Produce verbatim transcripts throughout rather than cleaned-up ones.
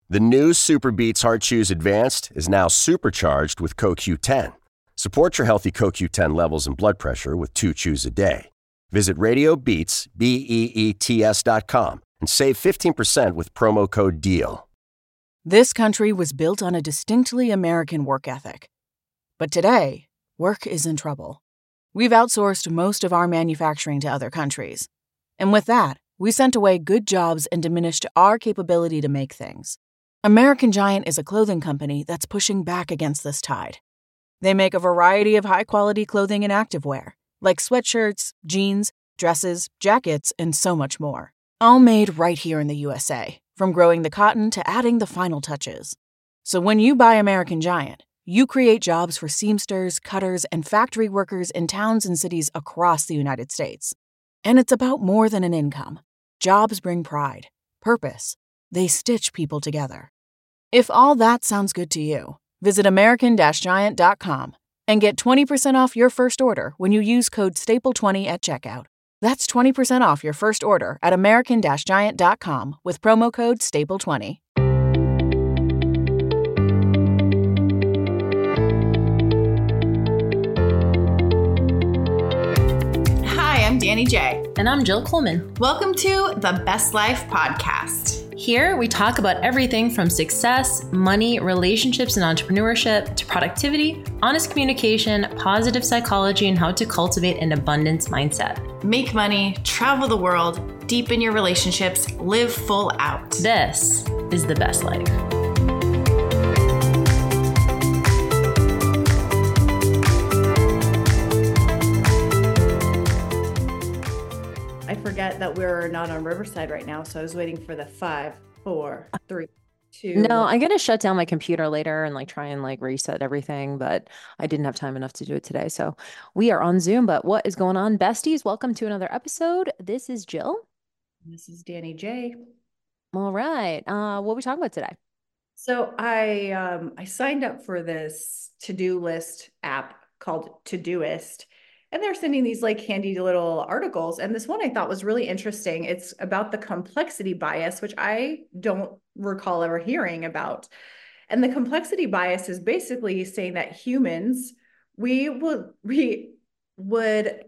The new Super Beats Heart Chews Advanced is now supercharged with C O Q ten. Support your healthy C O Q ten levels and blood pressure with two chews a day. Visit RadioBeats, B E E T S dot com and save fifteen percent with promo code DEAL. This country was built on a distinctly American work ethic. But today, work is in trouble. We've outsourced most of our manufacturing to other countries. And with that, we sent away good jobs and diminished our capability to make things. American Giant is a clothing company that's pushing back against this tide. They make a variety of high-quality clothing and activewear, like sweatshirts, jeans, dresses, jackets, and so much more. All made right here in the U S A, from growing the cotton to adding the final touches. So when you buy American Giant, you create jobs for seamsters, cutters, and factory workers in towns and cities across the United States. And it's about more than an income. Jobs bring pride, purpose. They stitch people together. If all that sounds good to you, visit American Giant dot com and get twenty percent off your first order when you use code staple twenty at checkout. That's twenty percent off your first order at American Giant dot com with promo code staple twenty. Hi, I'm Danny J. And I'm Jill Coleman. Welcome to the Best Life Podcast. Here, we talk about everything from success, money, relationships, and entrepreneurship to productivity, honest communication, positive psychology, and how to cultivate an abundance mindset. Make money, travel the world, deepen your relationships, live full out. This is the best life. I forget that we're not on Riverside right now, so I was waiting for the five, four, three, two. No, I'm gonna shut down my computer later and like try and like reset everything, but I didn't have time enough to do it today. So we are on Zoom, but what is going on, besties? Welcome to another episode. This is Jill. This is Danny J. All right. Uh, what are we talking about today? So I um I signed up for this to-do list app called Todoist. And they're sending these like handy little articles. And this one I thought was really interesting. It's about the complexity bias, which I don't recall ever hearing about. And the complexity bias is basically saying that humans, we would, we would,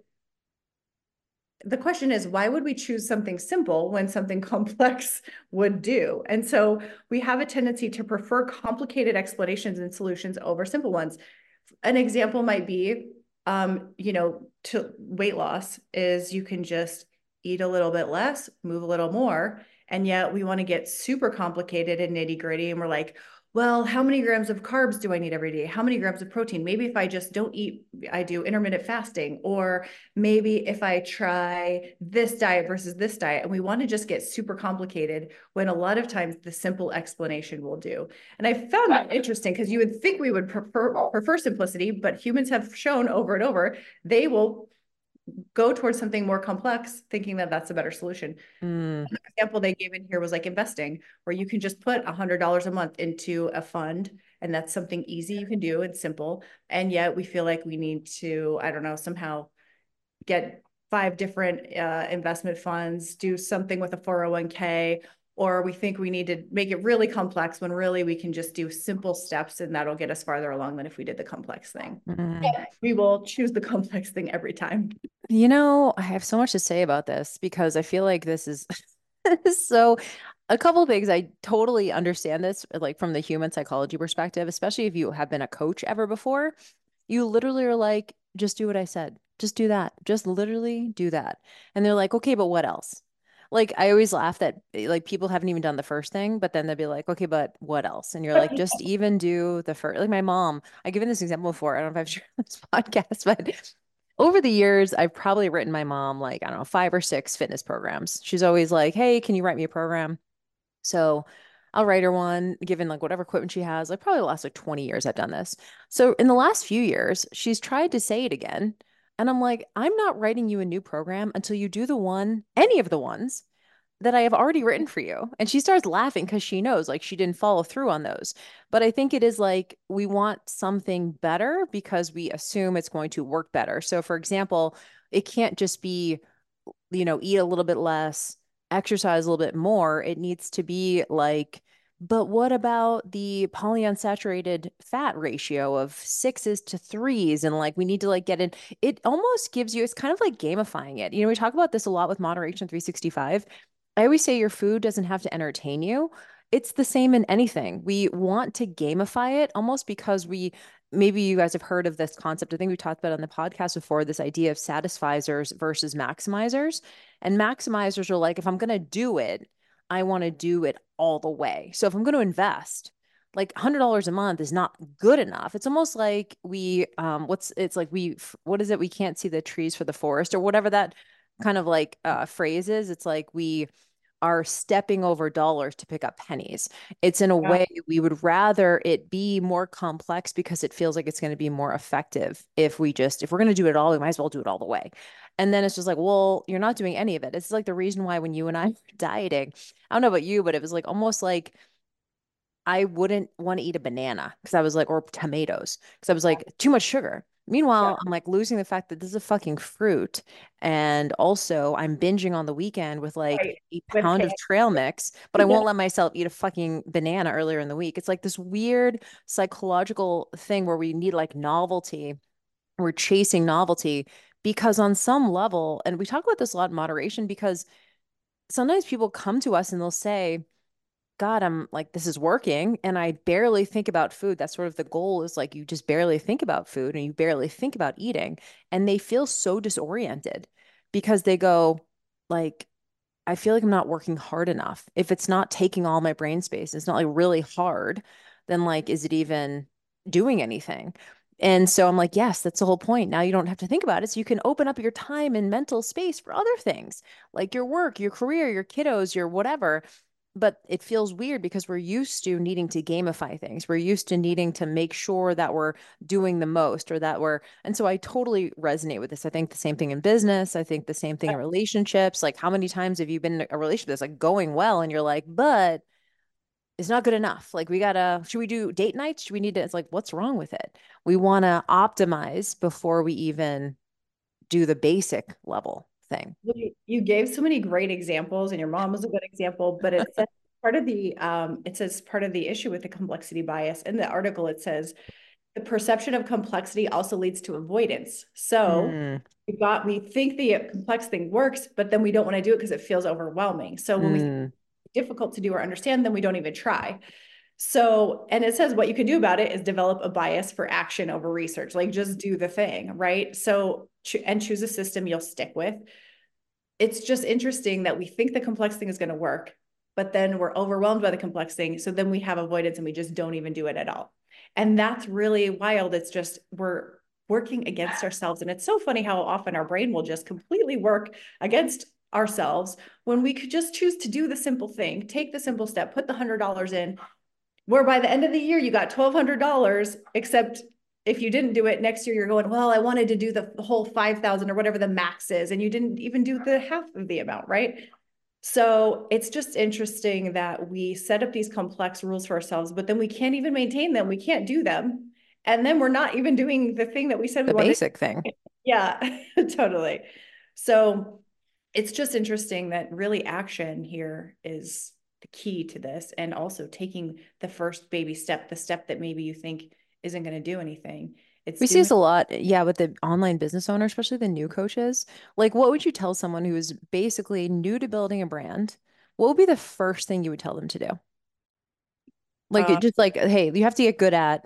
the question is, why would we choose something simple when something complex would do? And so we have a tendency to prefer complicated explanations and solutions over simple ones. An example might be, Um, you know, to weight loss is you can just eat a little bit less, move a little more. And yet we want to get super complicated and nitty gritty. And we're like, well, how many grams of carbs do I need every day? How many grams of protein? Maybe if I just don't eat, I do intermittent fasting, or maybe if I try this diet versus this diet. And we want to just get super complicated when a lot of times the simple explanation will do. And I found that interesting because you would think we would prefer, prefer simplicity, but humans have shown over and over, they will go towards something more complex, thinking that that's a better solution. Mm. Another example they gave in here was like investing, where you can just put a hundred dollars a month into a fund, and that's something easy you can do and simple. And yet we feel like we need to, I don't know, somehow get five different uh, investment funds, do something with a four oh one k, or we think we need to make it really complex when really we can just do simple steps and that'll get us farther along than if we did the complex thing. Mm. We will choose the complex thing every time. You know, I have so much to say about this because I feel like this is so a couple of things. I totally understand this, like from the human psychology perspective, especially if you have been a coach ever before. You literally are like, just do what I said. Just do that. Just literally do that. And they're like, okay, but what else? Like, I always laugh that like people haven't even done the first thing, but then they'll be like, okay, but what else? And you're like, just even do the first. Like my mom, I've given this example before. I don't know if I've shared this podcast, but over the years, I've probably written my mom like, I don't know, five or six fitness programs. She's always like, hey, can you write me a program? So I'll write her one, given like whatever equipment she has. Like probably the last like twenty years I've done this. So in the last few years, she's tried to say it again. And I'm like, I'm not writing you a new program until you do the one, any of the ones that I have already written for you. And she starts laughing because she knows like she didn't follow through on those. But I think it is like we want something better because we assume it's going to work better. So for example, it can't just be, you know, eat a little bit less, exercise a little bit more. It needs to be like, But what about the polyunsaturated fat ratio of sixes to threes? And like, we need to like get in. It almost gives you, it's kind of like gamifying it. You know, we talk about this a lot with Moderation three sixty-five. I always say your food doesn't have to entertain you. It's the same in anything. We want to gamify it almost because we, maybe you guys have heard of this concept. I think we talked about it on the podcast before, this idea of satisficers versus maximizers. And maximizers are like, if I'm going to do it, I want to do it all the way. So if I'm going to invest, like one hundred dollars a month is not good enough. It's almost like we, um, what's, it's like we, what is it? We can't see the trees for the forest or whatever that kind of like uh, phrase is. It's like we are stepping over dollars to pick up pennies. It's in a Yeah. way we would rather it be more complex because it feels like it's going to be more effective if we just, if we're going to do it all, we might as well do it all the way. And then it's just like, well, you're not doing any of it. It's like the reason why when you and I were dieting, I don't know about you, but it was like almost like I wouldn't want to eat a banana because I was like, or tomatoes because I was like, too much sugar. Yeah. Meanwhile, I'm like losing the fact that this is a fucking fruit. And also, I'm binging on the weekend with like Right. a With pound of cake. trail mix, but I won't let myself eat a fucking banana earlier in the week. It's like this weird psychological thing where we need like novelty. We're chasing novelty because, on some level, and we talk about this a lot in moderation because sometimes people come to us and they'll say, God, I'm like, this is working. And I barely think about food. That's sort of the goal is like, you just barely think about food and you barely think about eating. And they feel so disoriented because they go, like, I feel like I'm not working hard enough. If it's not taking all my brain space, it's not like really hard, then like, is it even doing anything? And so I'm like, yes, that's the whole point. Now you don't have to think about it. So you can open up your time and mental space for other things like your work, your career, your kiddos, your whatever. But it feels weird because we're used to needing to gamify things. We're used to needing to make sure that we're doing the most or that we're, and so I totally resonate with this. I think the same thing in business. I think the same thing in relationships. Like, how many times have you been in a relationship that's like going well and you're like, but it's not good enough. Like, we gotta, should we do date nights? Should we need to, it's like, what's wrong with it? We want to optimize before we even do the basic level thing. Well, You you gave so many great examples, and your mom was a good example, but it says part of the um, it says part of the issue with the complexity bias. In the article, it says the perception of complexity also leads to avoidance. So Mm, we got we think the complex thing works, but then we don't want to do it because it feels overwhelming. So when we think mm, it's difficult to do or understand, then we don't even try. So, and it says what you can do about it is develop a bias for action over research, like just do the thing, right? So, and choose a system you'll stick with. It's just interesting that we think the complex thing is going to work, but then we're overwhelmed by the complex thing. So then we have avoidance and we just don't even do it at all. And that's really wild. It's just we're working against ourselves. And it's so funny how often our brain will just completely work against ourselves when we could just choose to do the simple thing, take the simple step, put the one hundred dollars in, where by the end of the year you got twelve hundred dollars, except if you didn't do it next year, you're going, well, I wanted to do the whole five thousand or whatever the max is, and you didn't even do the half of the amount, right? So it's just interesting that we set up these complex rules for ourselves, but then we can't even maintain them. We can't do them. And then we're not even doing the thing that we said we the wanted. basic thing. Yeah, totally. So it's just interesting that really action here is the key to this, and also taking the first baby step, the step that maybe you think isn't going to do anything. It's We see this doing. a lot, yeah, with the online business owner, especially the new coaches. Like, what would you tell someone who is basically new to building a brand? What would be the first thing you would tell them to do? Like, uh, it just like, hey, you have to get good at,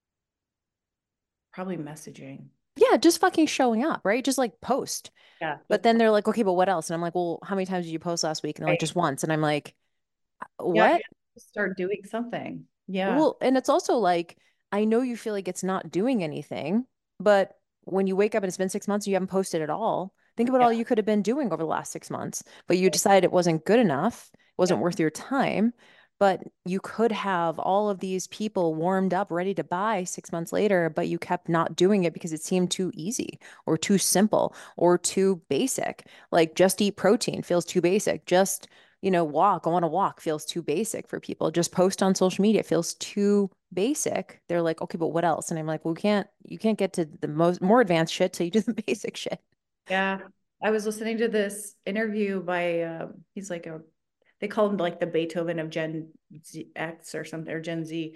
Probably messaging. yeah, just fucking showing up, right? Just like post. Yeah, But just then they're like, okay, but what else? And I'm like, well, how many times did you post last week? And they're like, right. just once. And I'm like, Yeah, you what? have to start doing something. Yeah, Well, and it's also like, I know you feel like it's not doing anything, but when you wake up and it's been six months, and you haven't posted at all. Think about yeah, all you could have been doing over the last six months, but you decided it wasn't good enough, yeah, wasn't worth your time. But you could have all of these people warmed up, ready to buy six months later, but you kept not doing it because it seemed too easy or too simple or too basic. Like, just eat protein feels too basic. Just you know, walk, go on a walk feels too basic for people. Just post on social media feels too basic. They're like, okay, but what else? And I'm like, well, we can't, you can't get to the most more advanced shit till you do the basic shit. yeah. I was listening to this interview by um, he's like a they call him like the Beethoven of Gen Z, X or something, or Gen Z.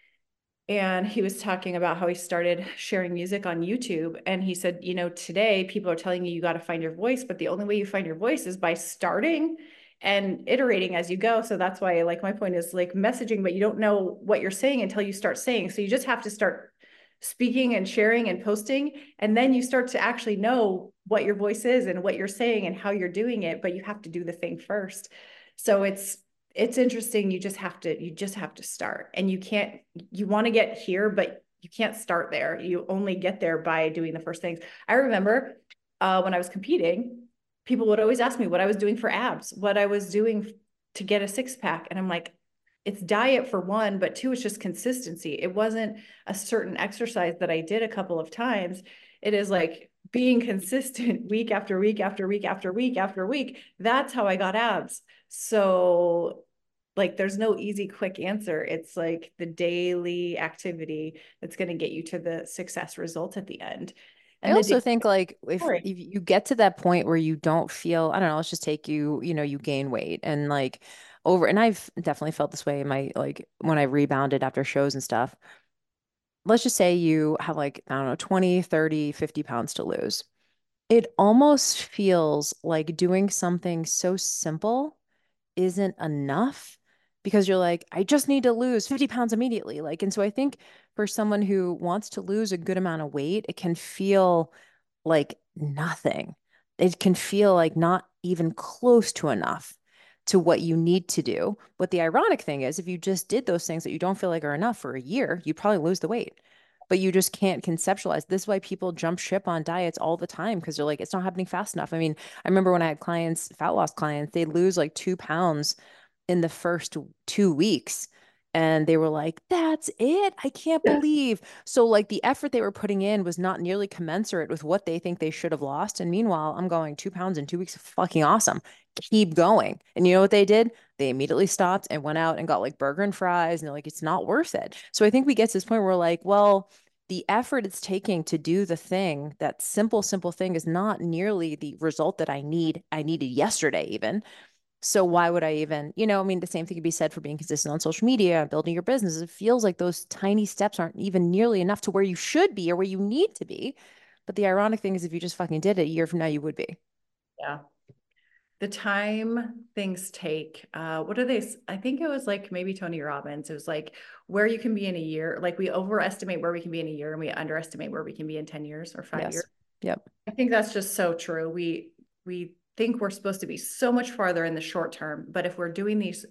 And he was talking about how he started sharing music on YouTube. And he said, you know, today people are telling you, you got to find your voice, but the only way you find your voice is by starting and iterating as you go. So that's why, like, my point is like messaging, but you don't know what you're saying until you start saying. So you just have to start speaking and sharing and posting. And then you start to actually know what your voice is and what you're saying and how you're doing it, but you have to do the thing first. So it's, it's interesting. You just have to, you just have to start, and you can't, you want to get here, but you can't start there. You only get there by doing the first things. I remember uh, when I was competing, people would always ask me what I was doing for abs, what I was doing to get a six pack. And I'm like, it's diet for one, but two, it's just consistency. It wasn't a certain exercise that I did a couple of times. It is like being consistent week after week after week after week after week. That's how I got abs. So like, there's no easy, quick answer. It's like the daily activity that's going to get you to the success result at the end. I And the also day- think like if, Sorry. if you get to that point where you don't feel, I don't know, let's just take you, you know, you gain weight and like over, and I've definitely felt this way in my, like when I rebounded after shows and stuff. Let's just say you have like, I don't know, twenty, thirty, fifty pounds to lose. It almost feels like doing something so simple isn't enough because you're like, I just need to lose fifty pounds immediately. Like, and so I think for someone who wants to lose a good amount of weight, it can feel like nothing. It can feel like not even close to enough to what you need to do. But the ironic thing is, if you just did those things that you don't feel like are enough for a year, you'd probably lose the weight. But you just can't conceptualize. This is why people jump ship on diets all the time because they're like, it's not happening fast enough. I mean, I remember when I had clients, fat loss clients, they lose like two pounds in the first two weeks. And they were like, that's it. I can't believe. So, like, the effort they were putting in was not nearly commensurate with what they think they should have lost. And meanwhile, I'm going two pounds in two weeks. Fucking awesome. Keep going. And you know what they did? They immediately stopped and went out and got like burger and fries. And they're like, it's not worth it. So, I think we get to this point where we're like, well, the effort it's taking to do the thing, that simple, simple thing is not nearly the result that I need. I needed yesterday, even. So why would I even, you know, I mean, the same thing could be said for being consistent on social media and building your business. It feels like those tiny steps aren't even nearly enough to where you should be or where you need to be. But the ironic thing is if you just fucking did it a year from now, you would be. Yeah. The time things take, uh, what are they? I think it was like maybe Tony Robbins. It was like where you can be in a year. Like we overestimate where we can be in a year and we underestimate where we can be in ten years or five Yes. years. Yep. I think that's just so true. We, we think we're supposed to be so much farther in the short term, but if we're doing these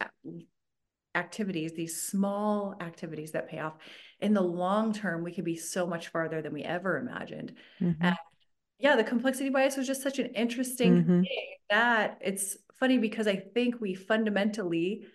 activities, these small activities that pay off in the long term, we could be so much farther than we ever imagined. Mm-hmm. And yeah, the complexity bias was just such an interesting Mm-hmm. thing that it's funny because I think we fundamentally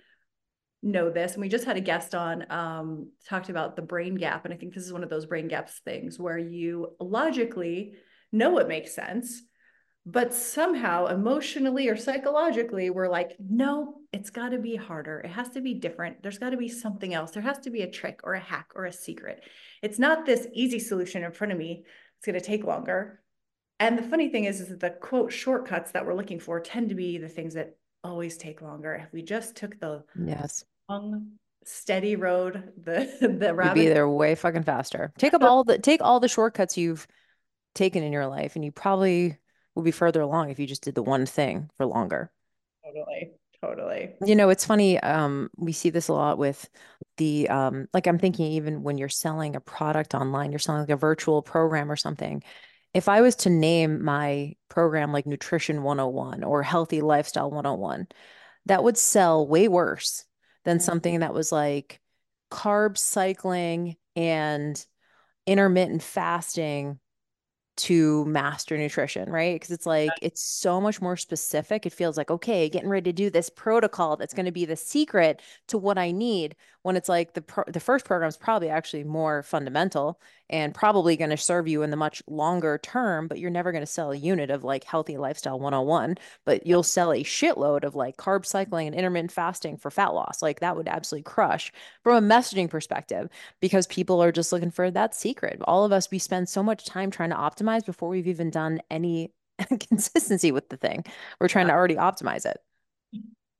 know this, and we just had a guest on um talked about the brain gap, and I think this is one of those brain gaps things where you logically know it makes sense, but somehow emotionally or psychologically we're like, no, it's got to be harder, it has to be different, there's got to be something else, there has to be a trick or a hack or a secret. It's not this easy solution in front of me, it's going to take longer. And the funny thing is, is that the quote shortcuts that we're looking for tend to be the things that always take longer. If we just took the Yes. long, steady road, the the You'd be rabbit. there way fucking faster. Take up all the take all the shortcuts you've taken in your life, and you probably would be further along if you just did the one thing for longer. Totally, totally. You know, it's funny. Um, we see this a lot with the um, like I'm thinking even when you're selling a product online, you're selling like a virtual program or something. If I was to name my program like Nutrition one oh one or Healthy Lifestyle one oh one, that would sell way worse than something that was like carb cycling and intermittent fasting to master nutrition, right? Because it's like it's so much more specific. It feels like, okay, getting ready to do this protocol that's going to be the secret to what I need. When it's like the pro- the first program is probably actually more fundamental and probably going to serve you in the much longer term, but you're never going to sell a unit of like healthy lifestyle one oh one, but you'll sell a shitload of like carb cycling and intermittent fasting for fat loss. Like that would absolutely crush from a messaging perspective because people are just looking for that secret. All of us, we spend so much time trying to optimize before we've even done any consistency with the thing. We're trying to already optimize it.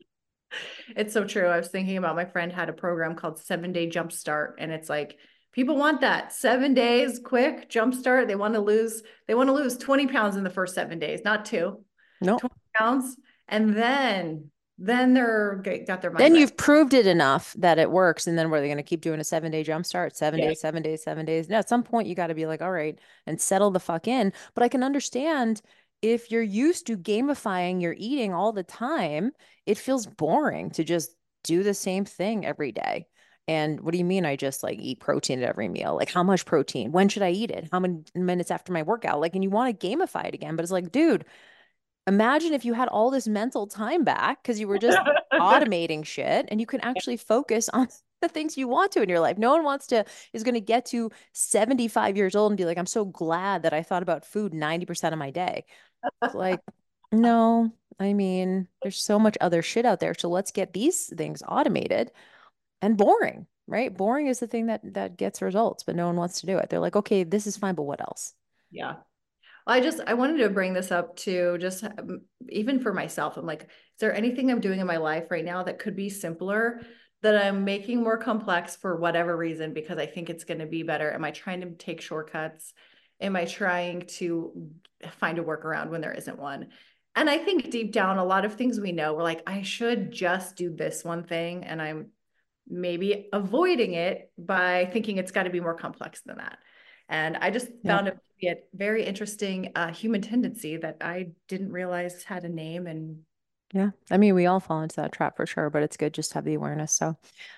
It's so true. I was thinking about my friend had a program called Seven Day Jumpstart, and it's like people want that seven days quick jumpstart. They want to lose, they want to lose twenty pounds in the first seven days, not two, No. twenty pounds. And then, then they're got their mind Then right. you've proved it enough that it works. And then were they going to keep doing a seven day jump start? Seven Yeah. days, seven days, seven days. No, at some point you got to be like, all right, and settle the fuck in. But I can understand if you're used to gamifying your eating all the time, it feels boring to just do the same thing every day. And what do you mean I just like eat protein at every meal? Like how much protein? When should I eat it? How many minutes after my workout? Like, and you want to gamify it again, but it's like, dude, imagine if you had all this mental time back because you were just automating shit and you can actually focus on the things you want to in your life. No one wants to, is going to get to seventy-five years old and be like, I'm so glad that I thought about food ninety percent of my day. It's like, no, I mean, there's so much other shit out there. So let's get these things automated and boring, right? Boring is the thing that that gets results, but no one wants to do it. They're like, okay, this is fine, but what else? Yeah. Well, I just, I wanted to bring this up to just um, even for myself. I'm like, is there anything I'm doing in my life right now that could be simpler that I'm making more complex for whatever reason, because I think it's going to be better? Am I trying to take shortcuts? Am I trying to find a workaround when there isn't one? And I think deep down, a lot of things we know, we're like, I should just do this one thing. And I'm maybe avoiding it by thinking it's got to be more complex than that. And I just found Yep. it to be a very interesting uh, human tendency that I didn't realize had a name. And Yeah. I mean, we all fall into that trap for sure, but it's good just to have the awareness. So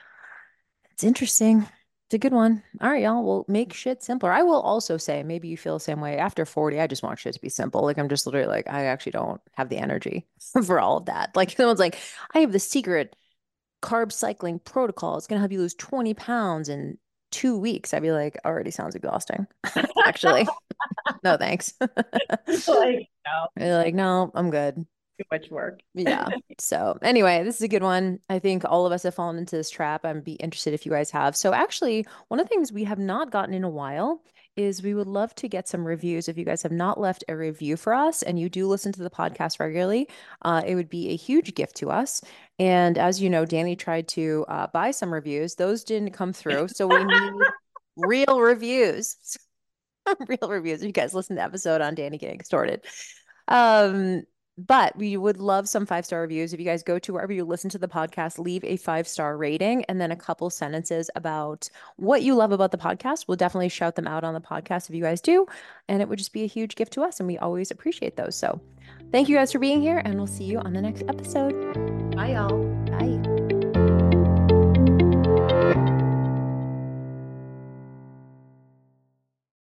it's interesting. It's a good one. All right, y'all. We'll make shit simpler. I will also say, maybe you feel the same way. After forty, I just want shit to be simple. Like I'm just literally like, I actually don't have the energy for all of that. Like someone's like, I have the secret carb cycling protocol. It's gonna help you lose twenty pounds in two weeks. I'd be like, already sounds exhausting. Actually, no thanks. like, no, You're like, no, I'm good. too much work. Yeah. So anyway, this is a good one. I think all of us have fallen into this trap. I'd be interested if you guys have. So actually, one of the things we have not gotten in a while is we would love to get some reviews. If you guys have not left a review for us and you do listen to the podcast regularly, uh, it would be a huge gift to us. And as you know, Danny tried to uh, buy some reviews. Those didn't come through. So we need real reviews. Real reviews. You guys listen to the episode on Danny getting extorted. Um, but we would love some five star reviews. If you guys go to wherever you listen to the podcast, leave a five star rating and then a couple sentences about what you love about the podcast. We'll definitely shout them out on the podcast if you guys do. And it would just be a huge gift to us. And we always appreciate those. So thank you guys for being here. And we'll see you on the next episode. Bye, y'all.